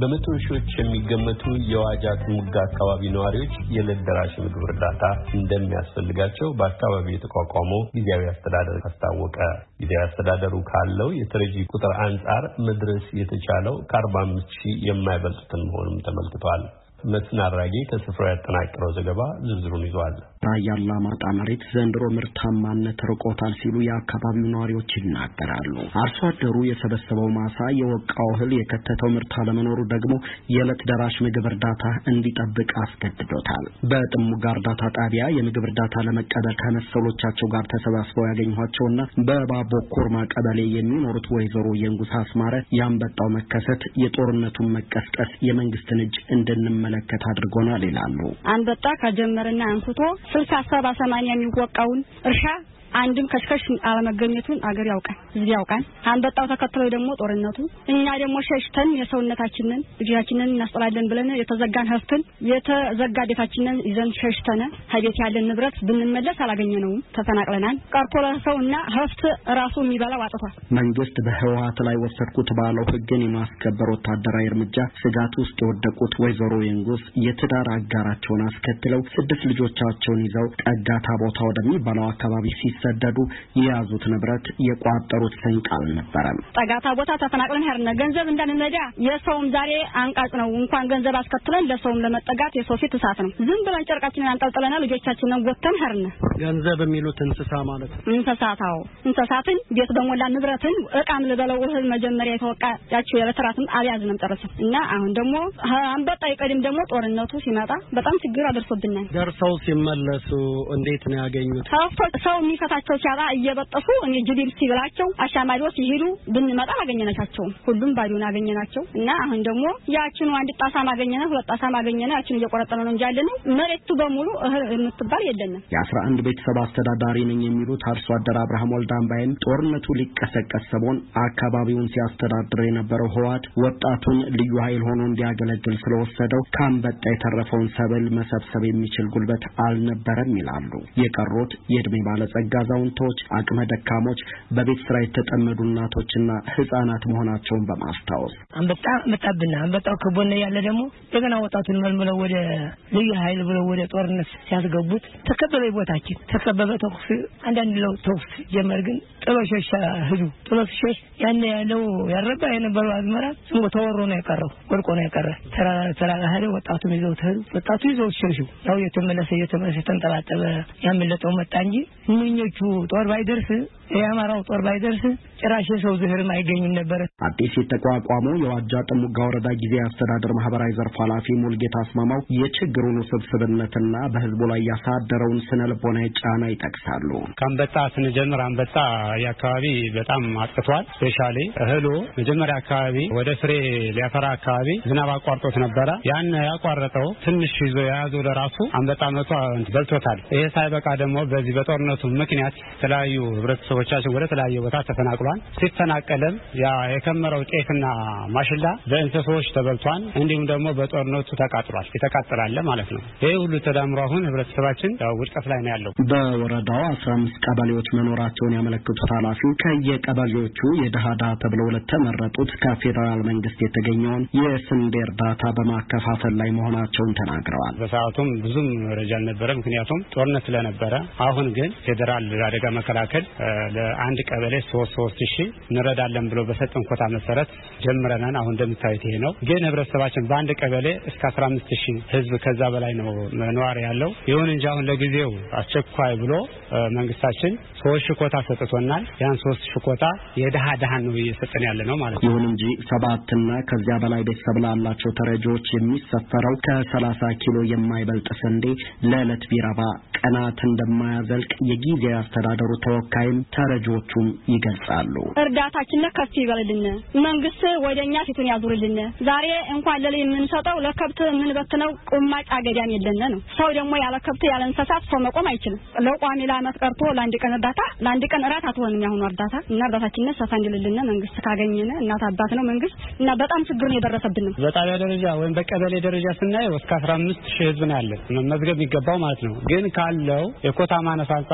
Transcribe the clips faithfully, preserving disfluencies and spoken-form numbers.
በመቶ ሺዎች የሚገመቱ የዋጃ ጥሙጋ አካባቢ ነዋሪዎች የዕለት ደራሽ ምግብ እርዳታ እንደሚያስፈልጋቸው በአካባቢው የተቋቋመው ጊዜያዊ አስተዳደር አስታወቀ። ጊዜያዊ አስተዳደሩ ካለው የተረጂ ቁጥር አንጻር መድረስ የተቻለው ከአርባ አምስት ሺህ የማይበልጡትን መሆኑን ተመልክቷል። መስፍን አራጌ ከስፍራው ያጠናቀረው ዘገባ ዝርዝሩን ይዟል። ራያላ ማጣ መሬት ዘንድሮ ምርታማነት ርቆታል ሲሉ የአካባቢው ነዋሪዎች ይናገራሉ። አርሶ አደሩ የሰበሰበው ማሳ የወቃው እህል የከተተው ምርት አለመኖሩ ደግሞ የዕለት ደራሽ ምግብ እርዳታ እንዲጠብቅ አስገድዶታል። በጥሙጋ እርዳታ ጣቢያ የምግብ እርዳታ ለመቀበል ከመሰሎቻቸው ጋር ተሰባስበው ያገኘኋቸውና በባቦ ኮርማ ቀበሌ የሚኖሩት ወይዘሮ የንጉስ አስማረ ያንበጣው መከሰት የጦርነቱን መቀስቀስ የመንግስትን እጅ እንድንመ ለከት አድርጎናል ይላሉ። አንበጣ ከጀመረና አንስቶ ስልሳ ሰባ ሰማንያ የሚወቃውን እርሻ አንድም ከሽከሽ አለመገኘቱን አገር ያውቃል፣ ህዝብ ያውቃል። አንበጣው ተከትሎ ደግሞ ጦርነቱ እኛ ደግሞ ሸሽተን የሰውነታችንን እጃችንን እናስጠላለን ብለን የተዘጋን ሀፍትን የተዘጋ ቤታችንን ይዘን ሸሽተን ሀቤት ያለን ንብረት ብንመለስ አላገኘነውም፣ ተፈናቅለናል። ቀርቶ ለሰውና ሀፍት ራሱ የሚበላው አጥቷል። መንግስት በህወሓት ላይ ወሰድኩት ባለው ህግን የማስከበር ወታደራዊ እርምጃ ስጋት ውስጥ የወደቁት ወይዘሮ የንጉስ የትዳር አጋራቸውን አስከትለው ስድስት ልጆቻቸውን ይዘው ጠጋታ ቦታ ወደሚባለው አካባቢ ሰደዱ። የያዙት ንብረት የቋጠሩት ሰንቅ አልነበረም። ጠጋታ ቦታ ተፈናቅለን ሄርነ ገንዘብ እንዳንነዳ የሰውም ዛሬ አንቃጭ ነው። እንኳን ገንዘብ አስከትለን ለሰውም ለመጠጋት የሰው ፊት እሳት ነው። ዝም ብለን ጨርቃችንን አንጠልጥለና ልጆቻችንን ወተን ሄርነ ገንዘብ የሚሉት እንስሳ ማለት ነው። እንስሳታው እንስሳትን ቤት በሞላ ንብረትን እቃም ልበለው እህል መጀመሪያ የተወቃ ያቸው የለተራትም አልያዝንም ጨረሰን እና አሁን ደግሞ አንበጣ ይቀድም ደግሞ ጦርነቱ ሲመጣ በጣም ችግር አደርሶብናል። ደርሰው ሲመለሱ እንዴት ነው ያገኙት? ሰው ታቸው ሲያባ እየበጠፉ እኔ ጅቢል ሲብላቸው አሻማሪዎች ይሄዱ ብንመጣ አገኘናቸው። ሁሉም ባዶን አገኘናቸው እና አሁን ደግሞ ያችን አንድ ጣሳ ማገኘና ሁለት ጣሳ ማገኘና ያችን እየቆረጠነ ነው እንጂ ያለነው መሬቱ በሙሉ እህል የምትባል የለንም። የአስራ አንድ ቤተሰብ አስተዳዳሪ ነኝ የሚሉት አርሶ አደር አብርሃም ወልዳምባይን ጦርነቱ ሊቀሰቀስ ሰሞን አካባቢውን ሲያስተዳድር የነበረው ህወሓት ወጣቱን ልዩ ኃይል ሆኖ እንዲያገለግል ስለወሰደው ካንበጣ የተረፈውን ሰብል መሰብሰብ የሚችል ጉልበት አልነበረም ይላሉ። የቀሩት የእድሜ ባለጸጋ አዛውንቶች፣ አቅመ ደካሞች፣ በቤት ስራ የተጠመዱ እናቶችና ህፃናት መሆናቸውን በማስታወስ አንበጣ መጣብና አንበጣው ከቦነ ያለ ደግሞ እንደገና ወጣቱን መልመለው ወደ ልዩ ኃይል ብለው ወደ ጦርነት ሲያስገቡት ተከበበ ቦታችን ተከበበ። ተኩስ አንዳንድ ለው ተኩስ ጀመር ግን ጥሎሽ ህዱ ጥሎሽ ያን ያለው ያረባ የነበረው አዝመራ ስሙ ተወሮ ነው የቀረው፣ ወርቆ ነው የቀረ። ተራ ተራ ሀደ ወጣቱ ይዘው ተሩ ወጣቱ ይዘው ሸሹ። ያው የተመለሰ የተመለሰ ተንጠላጠበ ያመለጠው መጣ እንጂ ምኞቹ ጦር ባይደርስ የአማራው ጦር ባይደርስ ጭራሽ ሰው ዝህርም አይገኝም ነበር። አዲስ የተቋቋመው የዋጃ ጥሙጋ ወረዳ ጊዜያዊ አስተዳደር ማህበራዊ ዘርፍ ኃላፊ ሙልጌታ አስማማው የችግሩን ውስብስብነትና በህዝቡ ላይ ያሳደረውን ስነ ልቦናዊ ጫና ይጠቅሳሉ። ካንበጣ ስንጀምር አንበጣ ያካባቢ በጣም አጥቷል። ስፔሻሊ እህሉ መጀመሪያ አካባቢ ወደ ፍሬ ሊያፈራ አካባቢ ዝናብ አቋርጦት ነበር። ያን ያቋረጠው ትንሽ ይዞ ያያዘው ለራሱ አንበጣ መቶ በልቶታል። ይሄ ሳይበቃ ደግሞ በዚህ በጦርነቱ ምክንያት ተለያዩ ህብረተሰቦቻችን ወደ ተለያየ ቦታ ተፈናቅሏል። ሲፈናቀለም ያ የከመረው ጤፍና ማሽላ በእንስሶች ተበልቷል። እንዲሁም ደግሞ በጦርነቱ ተቃጥሏል። የተቃጠላለ ማለት ነው። ይሄ ሁሉ ተዳምሮ አሁን ህብረተሰባችን ውድቀት ላይ ነው ያለው። በወረዳው አስራ አምስት ቀበሌዎች መኖራቸውን ያመለክቱት ኃላፊው ከየቀበሌዎቹ የደሃዳ ተብለው ለተመረጡት ከፌደራል መንግስት የተገኘውን የስንዴ እርዳታ በማከፋፈል ላይ መሆናቸውን ተናግረዋል። በሰዓቱም ብዙም መረጃ አልነበረ፣ ምክንያቱም ጦርነት ስለነበረ። አሁን ግን ፌደራል አደጋ መከላከል ለአንድ ቀበሌ ሶስት ሶስት ሺህ እንረዳለን ብሎ በሰጠን ኮታ መሰረት ጀምረናል። አሁን እንደምታዩት ይሄ ነው። ግን ህብረተሰባችን በአንድ ቀበሌ እስከ አስራ አምስት ሺህ ህዝብ ከዛ በላይ ነው ነዋሪ ያለው። ይሁን እንጂ አሁን ለጊዜው አስቸኳይ ብሎ መንግስታችን ሶስት ሺህ ኮታ ሰጥቶናል። ያን ሶስት ሺህ ኮታ የደሃ ደሃን ነው እየሰጠን ያለ ነው ማለት ነው። ይሁን እንጂ ሰባትና ከዚያ በላይ ቤተሰብ ላላቸው ተረጂዎች የሚሰፈረው ከሰላሳ ኪሎ የማይበልጥ ስንዴ ለዕለት ቢራባ ቀናት እንደማያዘልቅ የጊዜያዊ አስተዳደሩ ተወካይም ተረጂዎቹም ይገልጻሉ። እርዳታችን ከፍ ይበልልን፣ መንግስት ወደኛ ፊቱን ያዙርልን። ዛሬ እንኳን ለሌ የምንሰጠው ለከብት ምን በትነው ቁማጭ አገዳም የለነ ነው። ሰው ደግሞ ያለ ከብት ያለ እንስሳት ሰው መቆም አይችልም። ለቋሚ ለአመት ቀርቶ ለአንድ ቀን እርዳታ ለአንድ ቀን እራት አትሆንም ያሁኑ እርዳታ እና እርዳታችን ሰፋ እንዲልልን መንግስት ካገኘነ እናት አባት ነው መንግስት እና በጣም ችግር ነው የደረሰብን። በጣቢያ ደረጃ ወይም በቀበሌ ደረጃ ስናየው እስከ አስራ አምስት ሺህ ህዝብ ነው ያለው መመዝገብ የሚገባው ማለት ነው። ግን ካለው የኮታ ማነስ አንፃር ግን ሶስት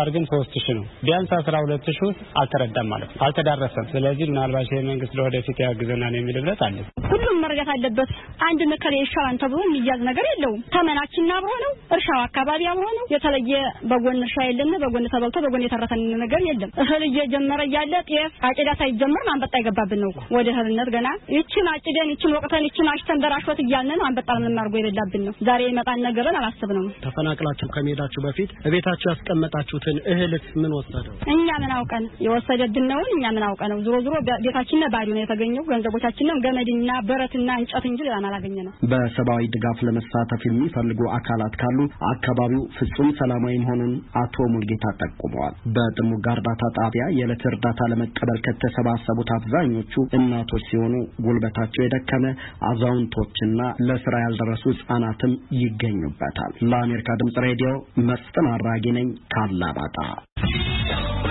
ሶስት ሺህ ነው። ቢያንስ አስራ ሁለት ሺህ አልተረዳም ማለት ነው፣ አልተዳረሰም። ስለዚህ ምናልባት የመንግስት ለወደፊት ያግዘናል የሚል እምነት አለ። ሁሉም መረጃት አለበት። አንድ ነከለ ይሻላል ተብሎ የሚያዝ ነገር የለውም። ተመናችን አብሮ ነው፣ እርሻው አካባቢ አብሮ ነው። የተለየ በጎን እርሻ የለም፣ በጎን ተበልቶ በጎን የተረፈን ነገር የለም። እህል እየጀመረ ያለ ጤፍ አጭዳ ሳይጀመር አንበጣ ይገባብን ነው ወደ እህልነት ገና ይችን አጭደን ይችን ወቅተን ይችን አሽተን ደራሽወት እያልን አንበጣ ምን አድርጎ ይበላብን ነው። ዛሬ ይመጣን ነገርን አላሰብነውም። ተፈናቅላችሁ ከመሄዳችሁ በፊት እቤታችሁ ያስቀመጣችሁትን እህልስ ምን ወሰደው? እኛ ምን አውቀን የወሰደብን ነው። እኛ ምን አውቀን ነው። ዞሮ ዞሮ ቤታችን ባዶ ነው የተገኘው። ገንዘቦቻችንም ገመድና በረትና እንጨት እንጂ ሌላ አላገኘንም። በሰብአዊ ድጋፍ ለመሳተፍ የሚፈልጉ አካላት ካሉ አካባቢው ፍጹም ሰላማዊ መሆኑን አቶ ሙልጌታ ጠቁመዋል። በጥሙጋ እርዳታ ጣቢያ የዕለት እርዳታ ለመቀበል ከተሰባሰቡት አብዛኞቹ እናቶች ሲሆኑ ጉልበታቸው የደከመ አዛውንቶችና ለስራ ያልደረሱ ህጻናትም ይገኙበታል። ለአሜሪካ ድምጽ ሬዲዮ መስፍን አራጌ ነኝ ካላባጣ።